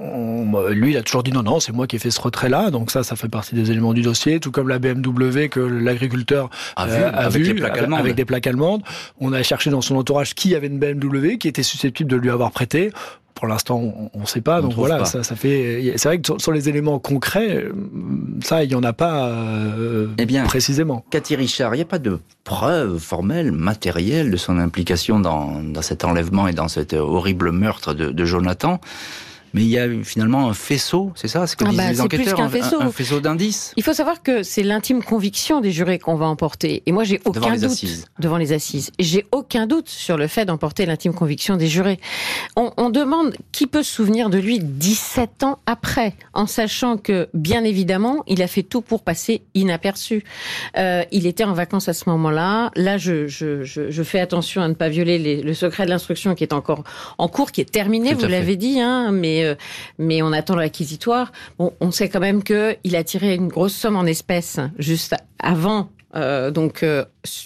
On, lui, il a toujours dit non, non, c'est moi qui ai fait ce retrait-là. Donc ça, ça fait partie des éléments du dossier, tout comme la B M W que l'agriculteur a vu, euh, a avec, vu les plaques avec, allemandes. avec des plaques allemandes. On a cherché dans son entourage qui avait une B M W, qui était susceptible de lui avoir prêté. Pour l'instant, on ne sait pas. On donc voilà, pas. ça, ça fait. C'est vrai que sur, sur les éléments concrets, ça, il y en a pas euh, eh bien, précisément. Cathy Richard, il n'y a pas de preuve formelle, matérielle de son implication dans, dans cet enlèvement et dans cet horrible meurtre de, de Jonathan. Mais il y a finalement un faisceau, c'est ça, ce que ah disent bah, les enquêteurs, plus qu'un un, faisceau. un, un faisceau d'indices. Il faut savoir que c'est l'intime conviction des jurés qu'on va emporter. Et moi, j'ai aucun devant les doute assises. devant les assises. Et j'ai aucun doute sur le fait d'emporter l'intime conviction des jurés. On, on demande qui peut se souvenir de lui dix-sept ans après, en sachant que, bien évidemment, il a fait tout pour passer inaperçu. Euh, il était en vacances à ce moment-là. Là, je, je, je, je fais attention à ne pas violer les, le secret de l'instruction qui est encore en cours, qui est terminé, Tout vous l'avez dit, hein, mais euh, mais on attend le réquisitoire. Bon, on sait quand même qu'il a tiré une grosse somme en espèces juste avant, euh, donc euh,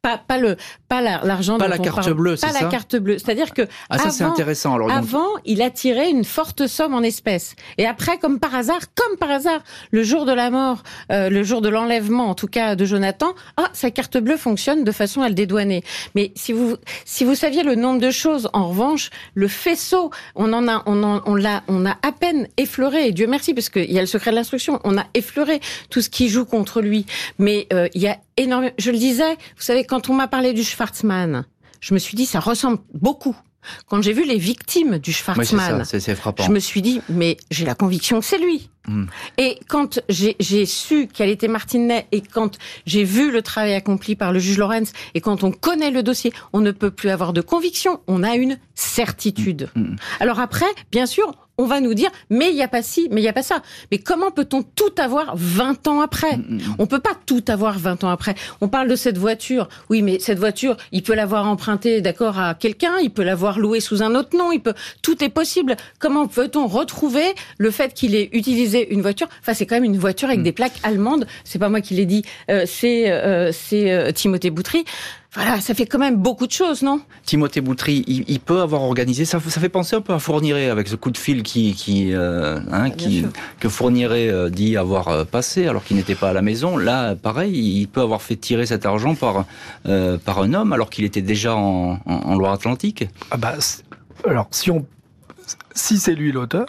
Pas, pas le, pas la, l'argent. Pas dont la on carte parle. bleue, c'est pas ça? Pas la carte bleue. C'est-à-dire que ah ça avant, c'est intéressant. Alors, avant, donc... il attirait une forte somme en espèces. Et après, comme par hasard, comme par hasard, le jour de la mort, euh, le jour de l'enlèvement, en tout cas de Jonathan, ah, sa carte bleue fonctionne de façon à le dédouaner. Mais si vous, si vous saviez le nombre de choses, en revanche, le faisceau, on en a, on en, on l'a, on a à peine effleuré. Et Dieu merci, parce qu'il y a le secret de l'instruction. On a effleuré tout ce qui joue contre lui. Mais euh, il y a énormément. Je le disais, vous savez, quand on m'a parlé du Schwarzmann, je me suis dit, ça ressemble beaucoup. Quand j'ai vu les victimes du Schwarzmann, oui, c'est ça, c'est, c'est frappant. Je me suis dit, mais j'ai la conviction que c'est lui. Mmh. Et quand j'ai, j'ai su qu'elle était Martine Ney, et quand j'ai vu le travail accompli par le juge Lorenz, et quand on connaît le dossier, on ne peut plus avoir de conviction, on a une certitude. Mmh. Alors après, bien sûr, on va nous dire, mais il n'y a pas ci, mais il n'y a pas ça. Mais comment peut-on tout avoir vingt ans après? mmh. On peut pas tout avoir vingt ans après. On parle de cette voiture. Oui, mais cette voiture, il peut l'avoir empruntée, d'accord, à quelqu'un, il peut l'avoir louée sous un autre nom, il peut, tout est possible. Comment peut-on retrouver le fait qu'il ait utilisé une voiture? Enfin, c'est quand même une voiture avec mmh. des plaques allemandes. C'est pas moi qui l'ai dit, euh, c'est, euh, c'est euh, Timothée Boutry. Voilà, ça fait quand même beaucoup de choses, non? Timothée Boutry, il, il peut avoir organisé, ça, ça fait penser un peu à Fourniret, avec ce coup de fil qui, qui, euh, hein, qui que Fourniret euh, dit avoir euh, passé, alors qu'il n'était pas à la maison. Là, pareil, il peut avoir fait tirer cet argent par, euh, par un homme, alors qu'il était déjà en, en, en Loire-Atlantique. Ah bah, alors, si, on, si c'est lui l'auteur...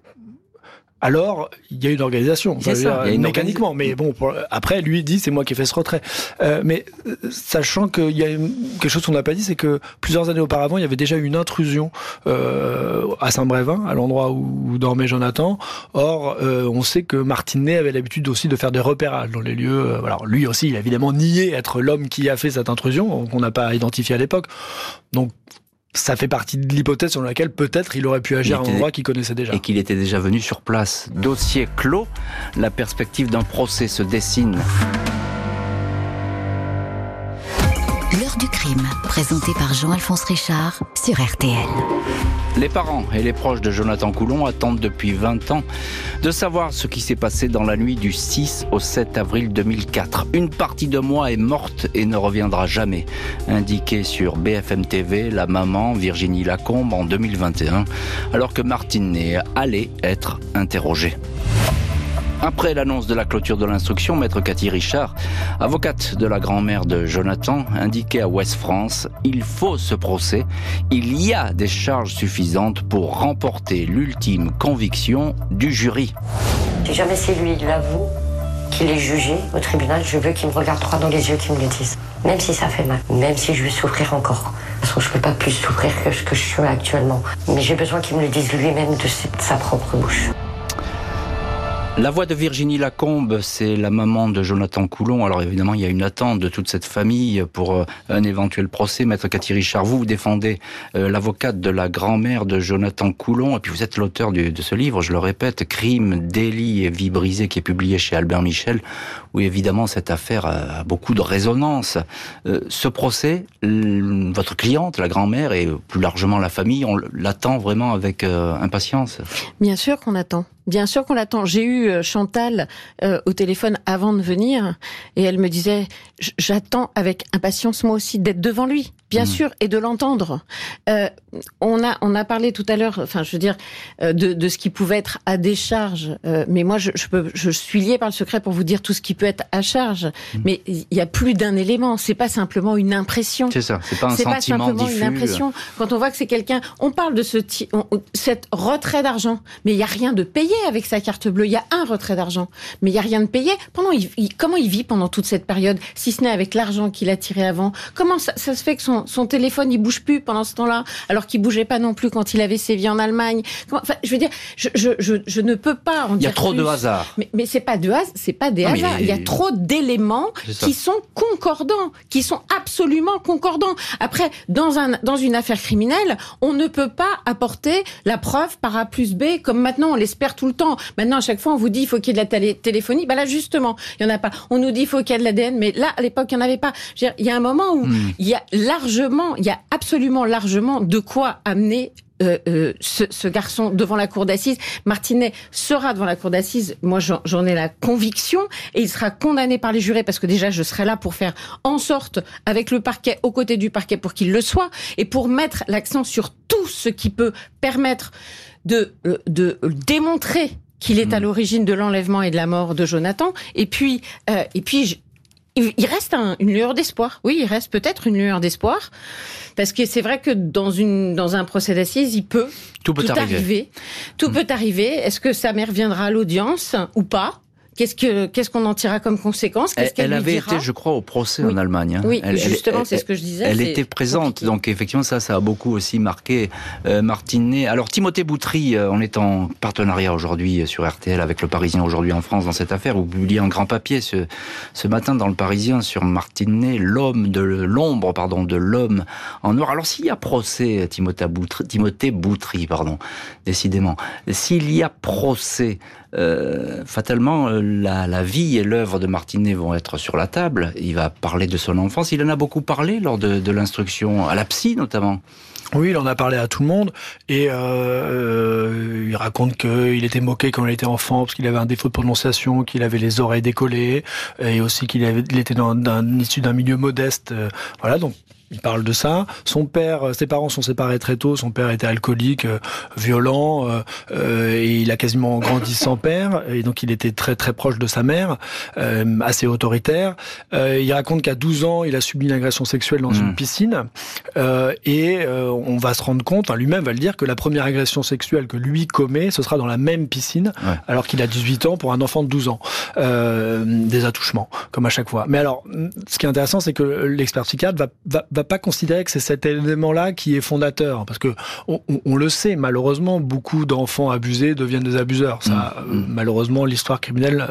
alors il y a une organisation, c'est ça. Dire, mécaniquement. Organis... Mais bon, pour... après, lui dit c'est moi qui ai fait ce retrait. Euh, mais sachant qu'il y a une... quelque chose qu'on n'a pas dit, c'est que plusieurs années auparavant, il y avait déjà eu une intrusion euh, à Saint-Brévin, à l'endroit où dormait Jonathan. Or, euh, on sait que Martine Ney avait l'habitude aussi de faire des repérages dans les lieux. Alors lui aussi, il a évidemment nié être l'homme qui a fait cette intrusion, qu'on n'a pas identifié à l'époque. Donc ça fait partie de l'hypothèse sur laquelle peut-être il aurait pu agir à un endroit qu'il connaissait déjà. Et qu'il était déjà venu sur place. Dossier clos, la perspective d'un procès se dessine. L'heure du crime, présenté par Jean-Alphonse Richard sur R T L. Les parents et les proches de Jonathan Coulon attendent depuis vingt ans de savoir ce qui s'est passé dans la nuit du six au sept avril deux mille quatre. Une partie de moi est morte et ne reviendra jamais, indiqué sur B F M T V la maman Virginie Lacombe en deux mille vingt et un, alors que Martine Ney allait être interrogée. Après l'annonce de la clôture de l'instruction, maître Cathy Richard, avocate de la grand-mère de Jonathan, indiquait à Ouest France « Il faut ce procès, il y a des charges suffisantes pour remporter l'ultime conviction du jury. » Si jamais c'est lui, il l'avoue, qu'il est jugé au tribunal, je veux qu'il me regarde droit dans les yeux, qu'il me le dise. Même si ça fait mal, même si je vais souffrir encore. Parce que je peux pas plus souffrir que ce que je suis actuellement. Mais j'ai besoin qu'il me le dise lui-même de sa propre bouche. La voix de Virginie Lacombe, c'est la maman de Jonathan Coulon. Alors évidemment, il y a une attente de toute cette famille pour un éventuel procès. Maître Cathy Richard, vous, vous défendez euh, l'avocate de la grand-mère de Jonathan Coulon. Et puis vous êtes l'auteur du, de ce livre, je le répète, Crime, délit et vie brisée, qui est publié chez Albert Michel, où évidemment cette affaire a, a beaucoup de résonance. Euh, ce procès, l- votre cliente, la grand-mère, et plus largement la famille, on l'attend vraiment avec euh, impatience. Bien sûr qu'on attend. Bien sûr qu'on l'attend. J'ai eu Chantal euh, au téléphone avant de venir et elle me disait « J'attends avec impatience moi aussi d'être devant lui, bien mmh. sûr, et de l'entendre. Euh, » on a on a parlé tout à l'heure, enfin je veux dire, euh, de, de ce qui pouvait être à décharge, euh, mais moi je, je, peux, je suis liée par le secret pour vous dire tout ce qui peut être à charge, mmh. mais il y a plus d'un élément, c'est pas simplement une impression. C'est ça, c'est pas un c'est sentiment pas simplement diffus. Une impression. Quand on voit que c'est quelqu'un, on parle de ce on, cet retrait d'argent, mais il y a rien de payé avec sa carte bleue. Il y a un retrait d'argent, mais il y a rien de payé. Pendant, il, il, comment il vit pendant toute cette période, si ce n'est avec l'argent qu'il a tiré avant? Comment ça, ça se fait que son, son téléphone il bouge plus pendant ce temps-là, alors qu'il bougeait pas non plus quand il avait sévi en Allemagne? Comment, enfin, je veux dire, je, je, je, je ne peux pas en dire. Il y a trop plus. de hasard. Mais, mais c'est pas de hasard, c'est pas des non, hasards. Mais... Il y a trop d'éléments qui sont concordants, qui sont absolument concordants. Après, dans un, dans une affaire criminelle, on ne peut pas apporter la preuve par A plus B comme maintenant on l'espère tout le temps. Maintenant, à chaque fois, on vous dit il faut qu'il y ait de la télé- téléphonie. Bah là, justement, il y en a pas. On nous dit il faut qu'il y ait de l'A D N, mais là, à l'époque, il y en avait pas. Je veux dire, il y a un moment où mmh. il y a l'argent largement, il y a absolument largement de quoi amener Euh, euh, ce, ce garçon devant la cour d'assises. Martinet sera devant la cour d'assises, moi j'en, j'en ai la conviction, et il sera condamné par les jurés, parce que déjà je serai là pour faire en sorte, avec le parquet, aux côtés du parquet, pour qu'il le soit, et pour mettre l'accent sur tout ce qui peut permettre de, de démontrer qu'il est à l'origine de l'enlèvement et de la mort de Jonathan. Et puis, euh, et puis je, il reste un, une lueur d'espoir. Oui, il reste peut-être une lueur d'espoir. Parce que c'est vrai que dans une, dans un procès d'assises, il peut tout, peut tout arriver. arriver. Tout mmh. peut arriver. Est-ce que sa mère viendra à l'audience ou pas? Qu'est-ce que qu'est-ce qu'on en tirera comme conséquence? Qu'est-ce Elle, qu'elle elle lui avait dira été, je crois, au procès oui. en Allemagne. Hein. Oui, elle, justement, elle, c'est elle, ce que je disais. Elle était présente, compliqué. Donc effectivement, ça, ça a beaucoup aussi marqué euh, Martinet. Alors Timothée Boutry, euh, on est en partenariat aujourd'hui sur R T L avec Le Parisien aujourd'hui en France dans cette affaire. Vous publiez un grand papier ce, ce matin dans Le Parisien sur Martinet, l'homme de l'ombre, pardon, de l'homme en noir. Alors s'il y a procès, Timothée Boutry, Timothée Boutry, pardon, décidément, s'il y a procès. Euh, fatalement, la, la vie et l'œuvre de Martinet vont être sur la table. Il va parler de son enfance. Il en a beaucoup parlé lors de, de l'instruction, à la psy notamment. Oui, il en a parlé à tout le monde, et euh, il raconte qu'il était moqué quand il était enfant parce qu'il avait un défaut de prononciation, qu'il avait les oreilles décollées, et aussi qu'il avait, il était dans, d'un, issu d'un milieu modeste. Euh, voilà, donc. Il parle de ça. Son père, ses parents sont séparés très tôt. Son père était alcoolique, euh, violent, euh, euh, et il a quasiment grandi sans père. Et donc il était très très proche de sa mère, euh, assez autoritaire. Euh, il raconte qu'à douze ans, il a subi une agression sexuelle dans mmh. une piscine. Euh, et euh, on va se rendre compte, enfin lui-même va le dire, que la première agression sexuelle que lui commet, ce sera dans la même piscine, ouais. alors qu'il a dix-huit ans pour un enfant de douze ans. Euh, des attouchements, comme à chaque fois. Mais alors, ce qui est intéressant, c'est que l'expert psychiatre va, va, va pas considérer que c'est cet élément-là qui est fondateur, parce que on, on, on le sait, malheureusement, beaucoup d'enfants abusés deviennent des abuseurs. Ça, mmh. euh, malheureusement, l'histoire criminelle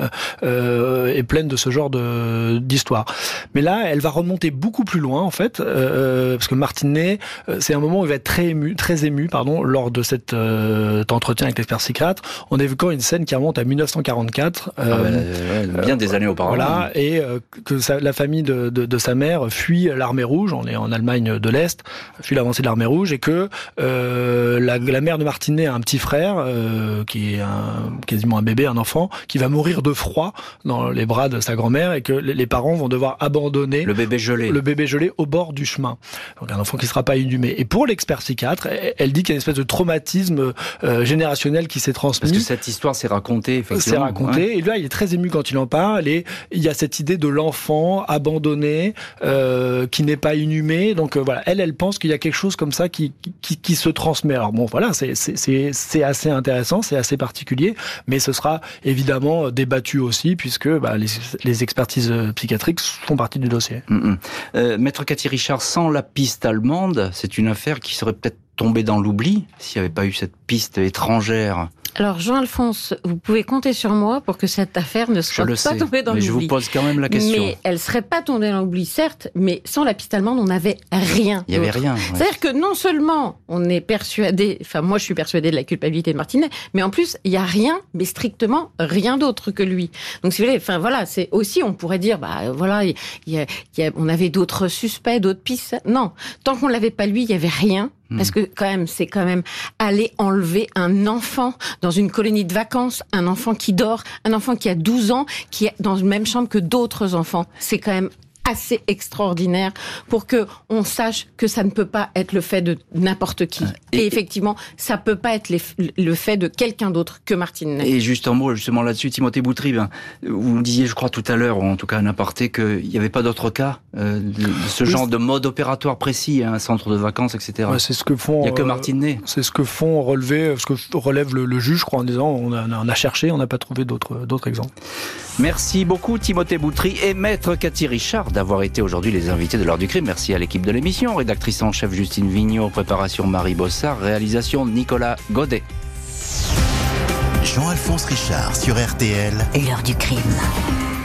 euh, est pleine de ce genre de d'histoire. Mais là, elle va remonter beaucoup plus loin, en fait, euh, parce que Martinet, c'est un moment où il va être très ému, très ému, pardon, lors de cet euh, entretien avec l'expert psychiatre, en évoquant une scène qui remonte à dix-neuf cent quarante-quatre. Euh, ah ben, ouais, bien des années auparavant. Voilà, et euh, que sa, la famille de, de, de sa mère fuit l'armée rouge. On est en Allemagne de l'Est, fuit l'avancée de l'armée rouge, et que euh, la, la mère de Martinet a un petit frère euh, qui est un, quasiment un bébé, un enfant, qui va mourir de froid dans les bras de sa grand-mère, et que les, les parents vont devoir abandonner le bébé gelé, le bébé gelé au bord du chemin. Donc un enfant qui ne sera pas inhumé. Et pour l'expert psychiatre, elle, elle dit qu'il y a une espèce de traumatisme euh, générationnel qui s'est transmis. Parce que cette histoire s'est racontée, effectivement. C'est raconté, ouais. Et là, il est très ému quand il en parle, et il y a cette idée de l'enfant abandonné, euh, qui n'est pas inhumé. Donc euh, voilà, elle, elle pense qu'il y a quelque chose comme ça qui, qui, qui se transmet. Alors bon, voilà, c'est, c'est, c'est, c'est assez intéressant, c'est assez particulier, mais ce sera évidemment débattu aussi, puisque bah, les, les expertises psychiatriques font partie du dossier. Mmh. Euh, Maître Cathy Richard, sans la piste allemande, c'est une affaire qui serait peut-être tombée dans l'oubli s'il n'y avait pas eu cette piste étrangère. Alors Jean-Alphonse, vous pouvez compter sur moi pour que cette affaire ne soit pas sais, tombée dans mais l'oubli. Je vous pose quand même la question. Mais elle serait pas tombée dans l'oubli, certes, mais sans la piste allemande, on n'avait rien. Il y avait rien. Ouais. C'est-à-dire que non seulement on est persuadé, enfin moi je suis persuadée de la culpabilité de Martinet, mais en plus il y a rien, mais strictement rien d'autre que lui. Donc si vous voulez, enfin voilà, c'est aussi on pourrait dire, bah voilà, il y a, il y a, on avait d'autres suspects, d'autres pistes. Non, tant qu'on l'avait pas lui, il y avait rien. Parce que quand même, c'est quand même aller enlever un enfant dans une colonie de vacances, un enfant qui dort, un enfant qui a douze ans, qui est dans une même chambre que d'autres enfants. C'est quand même assez extraordinaire pour que on sache que ça ne peut pas être le fait de n'importe qui. Et, et effectivement, ça peut pas être les, le fait de quelqu'un d'autre que Martinet. Et juste un mot justement là-dessus, Timothée Boutry, ben, vous disiez, je crois tout à l'heure, ou en tout cas un aparté, qu'il n'y avait pas d'autres cas euh, de, de ce oui, genre de mode opératoire précis, hein, un centre de vacances, et cetera. Ouais, c'est ce que font. Il n'y a que Martinet. Euh, c'est ce que font relever, ce que relève le, le juge, je crois, en disant on a, on a cherché, on n'a pas trouvé d'autres, d'autres exemples. Merci beaucoup Timothée Boutry et Maître Cathy Richard d'avoir été aujourd'hui les invités de l'heure du crime. Merci à l'équipe de l'émission, rédactrice en chef Justine Vignot, préparation Marie Bossard, réalisation Nicolas Godet. Jean-Alphonse Richard sur R T L. L'heure du crime.